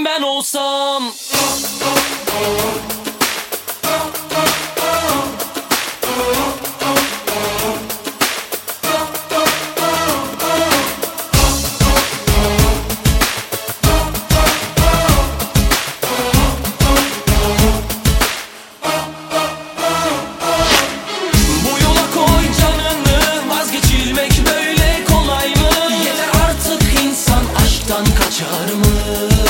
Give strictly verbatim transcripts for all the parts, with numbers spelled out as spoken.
ben olsam. Kaçar mı?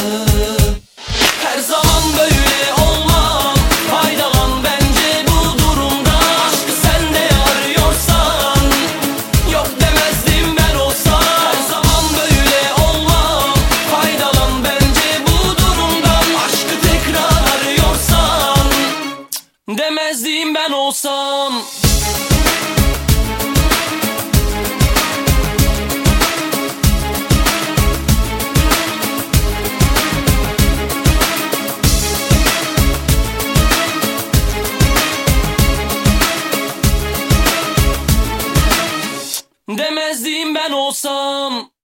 Her zaman böyle olmam. Faydalan bence bu durumda. Aşkı sen de arıyorsan yok demezdim ben olsam. Her zaman böyle olmam. Faydalan bence bu durumdan. Aşkı tekrar arıyorsan demezdim ben olsam. Demezdim ben olsam.